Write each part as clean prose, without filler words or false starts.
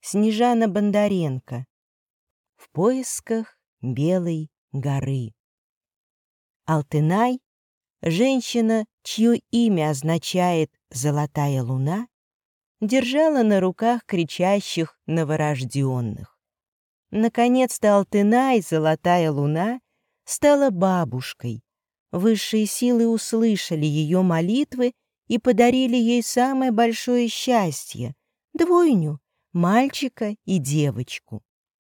Снежана Бондаренко. В поисках Белой горы. Алтынай, женщина, чье имя означает «золотая луна», держала на руках кричащих новорожденных. Наконец-то Алтынай, золотая луна, стала бабушкой. Высшие силы услышали ее молитвы и подарили ей самое большое счастье — двойню, мальчика и девочку.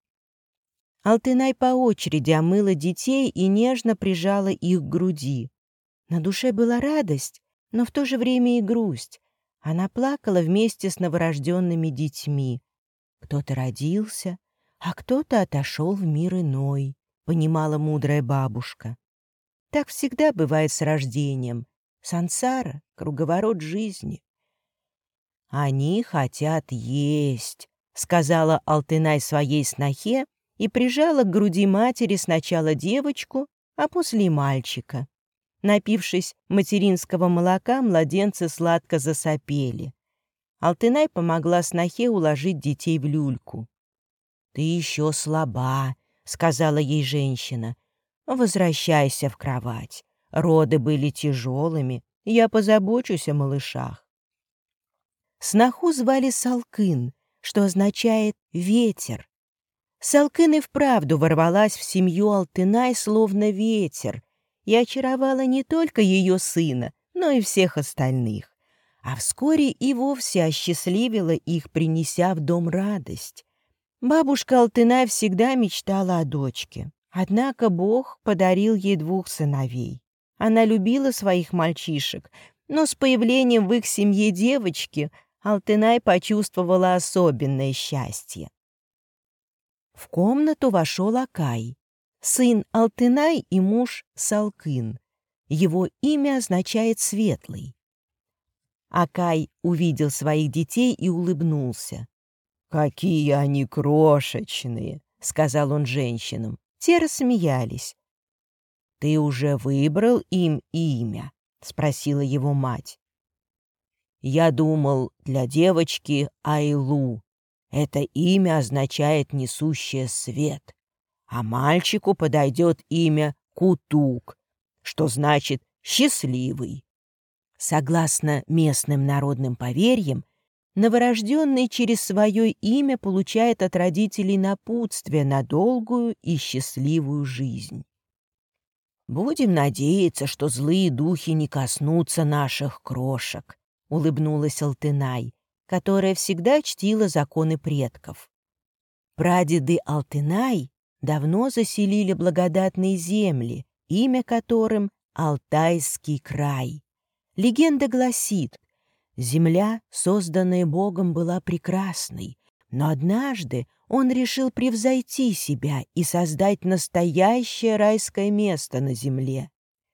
Алтынай по очереди омыла детей и нежно прижала их к груди. На душе была радость, но в то же время и грусть. Она плакала вместе с новорожденными детьми. Кто-то родился, а кто-то отошел в мир иной, понимала мудрая бабушка. Так всегда бывает с рождением. Сансара — круговорот жизни. «Они хотят есть», — сказала Алтынай своей снохе и прижала к груди матери сначала девочку, а после и мальчика. Напившись материнского молока, младенцы сладко засопели. Алтынай помогла снохе уложить детей в люльку. «Ты еще слаба», — сказала ей женщина. «Возвращайся в кровать. Роды были тяжелыми, я позабочусь о малышах». Сноху звали Салкын, что означает «ветер». Салкын и вправду ворвалась в семью Алтынай словно ветер и очаровала не только ее сына, но и всех остальных, а вскоре и вовсе осчастливила их, принеся в дом радость. Бабушка Алтынай всегда мечтала о дочке, однако Бог подарил ей 2 сыновей. Она любила своих мальчишек, но с появлением в их семье девочки Алтынай почувствовала особенное счастье. В комнату вошел Акай, сын Алтынай и муж Салкын. Его имя означает «светлый». Акай увидел своих детей и улыбнулся. «Какие они крошечные!» — сказал он женщинам. Те рассмеялись. «Ты уже выбрал им имя?» — спросила его мать. «Я думал, для девочки Айлу. Это имя означает «несущая свет», а мальчику подойдет имя Кутук, что значит «счастливый». Согласно местным народным поверьям, новорожденный через свое имя получает от родителей напутствие на долгую и счастливую жизнь. «Будем надеяться, что злые духи не коснутся наших крошек», — улыбнулась Алтынай, которая всегда чтила законы предков. Прадеды Алтынай давно заселили благодатные земли, имя которым — Алтайский край. Легенда гласит, земля, созданная Богом, была прекрасной, но однажды он решил превзойти себя и создать настоящее райское место на земле.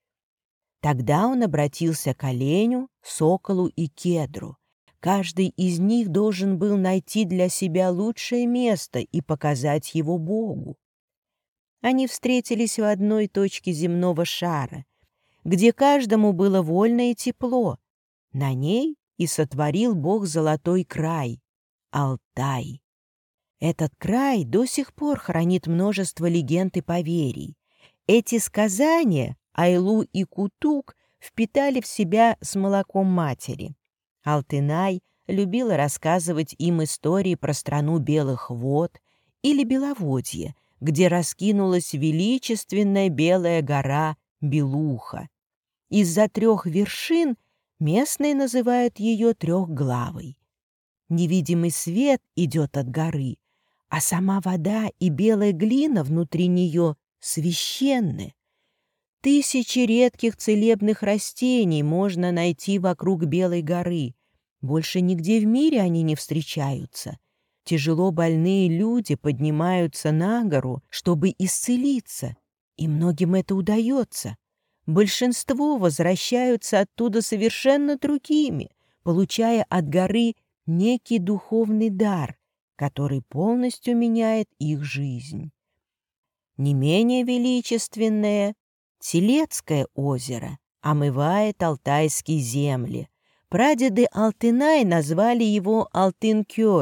Тогда он обратился к оленю, соколу и кедру. Каждый из них должен был найти для себя лучшее место и показать его Богу. Они встретились в одной точке земного шара, где каждому было вольно и тепло. На ней и сотворил Бог золотой край — Алтай. Этот край до сих пор хранит множество легенд и поверий. Эти сказания Айлу и Кутук впитали в себя с молоком матери. Алтынай любила рассказывать им истории про страну белых вод или Беловодье, где раскинулась величественная белая гора Белуха. Из-за 3 вершин местные называют ее трехглавой. Невидимый свет идет от горы, а сама вода и белая глина внутри нее священны. 1000 редких целебных растений можно найти вокруг Белой горы. Больше нигде в мире они не встречаются. Тяжело больные люди поднимаются на гору, чтобы исцелиться, и многим это удается. Большинство возвращаются оттуда совершенно другими, получая от горы некий духовный дар, который полностью меняет их жизнь. Не менее величественное Телецкое озеро омывает алтайские земли. Прадеды Алтынай назвали его Алтын-Кёль.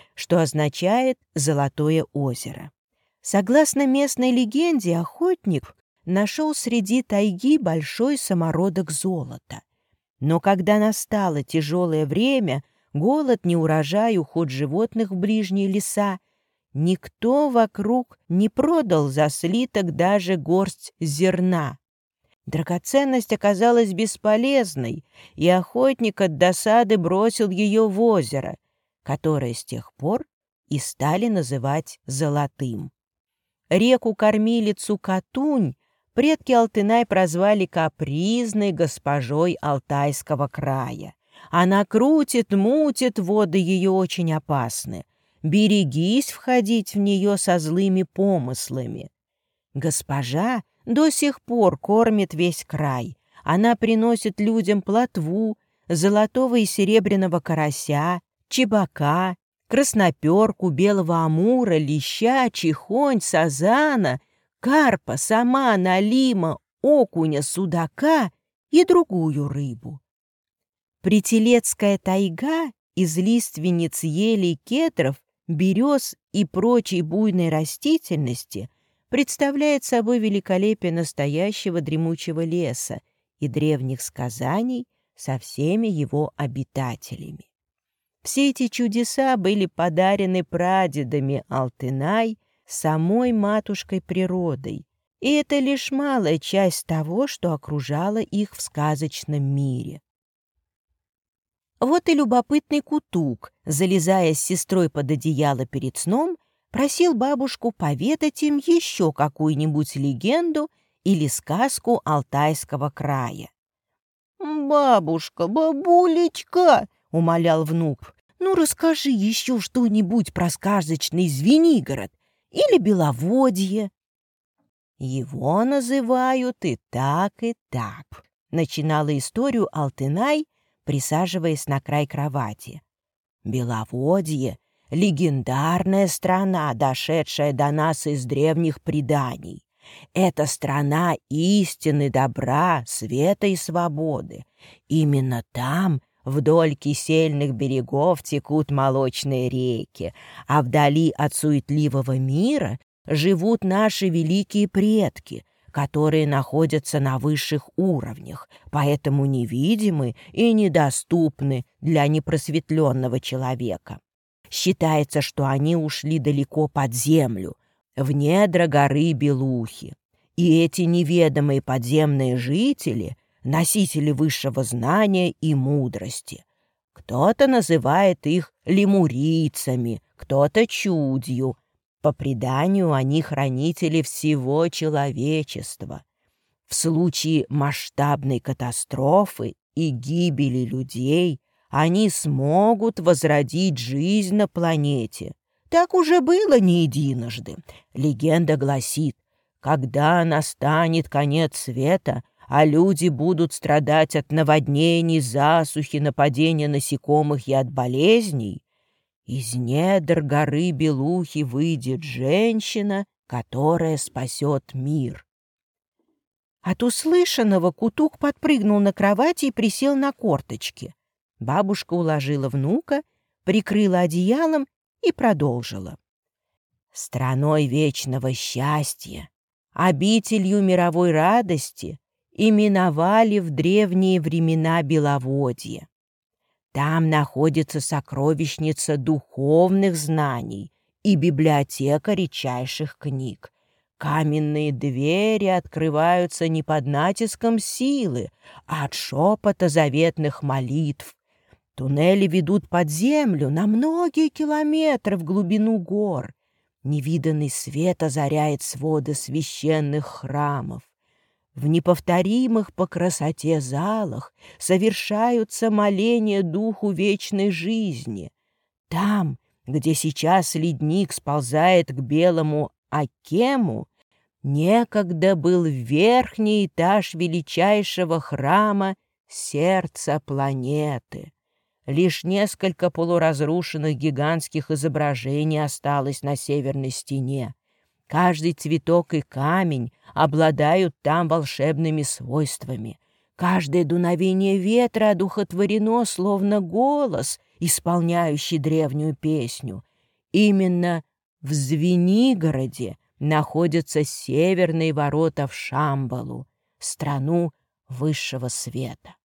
что означает «золотое озеро». Согласно местной легенде, охотник нашел среди тайги большой самородок золота. Но когда настало тяжелое время, голод, неурожай, уход животных в ближние леса, никто вокруг не продал за слиток даже горсть зерна. Драгоценность оказалась бесполезной, и охотник от досады бросил ее в озеро, которое с тех пор и стали называть золотым. Реку-кормилицу Катунь предки Алтынай прозвали капризной госпожой Алтайского края. Она крутит, мутит, воды ее очень опасны. Берегись входить в нее со злыми помыслами. Госпожа до сих пор кормит весь край. Она приносит людям плотву, золотого и серебряного карася, чебака, красноперку, белого амура, леща, чихонь, сазана, карпа, самана, лима, окуня, судака и другую рыбу. Прителецкая тайга из лиственниц елей, кедров, берез и прочей буйной растительности представляет собой великолепие настоящего дремучего леса и древних сказаний со всеми его обитателями. Все эти чудеса были подарены прадедами Алтынай самой матушкой природой, и это лишь малая часть того, что окружало их в сказочном мире. Вот и любопытный Кутук, залезая с сестрой под одеяло перед сном, просил бабушку поведать им еще какую-нибудь легенду или сказку Алтайского края. «Бабушка, бабулечка!» — умолял внук. «Ну, расскажи еще что-нибудь про сказочный Звенигород или Беловодье». «Его называют и так, — начинала историю Алтынай, присаживаясь на край кровати. «Беловодье — легендарная страна, дошедшая до нас из древних преданий. Это страна истины, добра, света и свободы. Именно там, вдоль кисельных берегов, текут молочные реки, а вдали от суетливого мира живут наши великие предки, которые находятся на высших уровнях, поэтому невидимы и недоступны для непросветленного человека. Считается, что они ушли далеко под землю, в недра горы Белухи. И эти неведомые подземные жители — носители высшего знания и мудрости. Кто-то называет их лемурийцами, кто-то чудью. По преданию, они хранители всего человечества. В случае масштабной катастрофы и гибели людей они смогут возродить жизнь на планете. Так уже было не единожды. Легенда гласит, когда настанет конец света, а люди будут страдать от наводнений, засухи, нападения насекомых и от болезней, из недр горы Белухи выйдет женщина, которая спасет мир. От услышанного Кутук подпрыгнул на кровати и присел на корточки. Бабушка уложила внука, прикрыла одеялом и продолжила. Страной вечного счастья, обителью мировой радости именовали в древние времена Беловодье. Там находится сокровищница духовных знаний и библиотека редчайших книг. Каменные двери открываются не под натиском силы, а от шепота заветных молитв. Туннели ведут под землю на многие километры в глубину гор. Невиданный свет озаряет своды священных храмов. В неповторимых по красоте залах совершаются моления духу вечной жизни. Там, где сейчас ледник сползает к белому Акему, некогда был верхний этаж величайшего храма сердца планеты. Лишь несколько полуразрушенных гигантских изображений осталось на северной стене. Каждый цветок и камень обладают там волшебными свойствами. Каждое дуновение ветра одухотворено, словно голос, исполняющий древнюю песню. Именно в Звенигороде находятся северные ворота в Шамбалу, страну высшего света.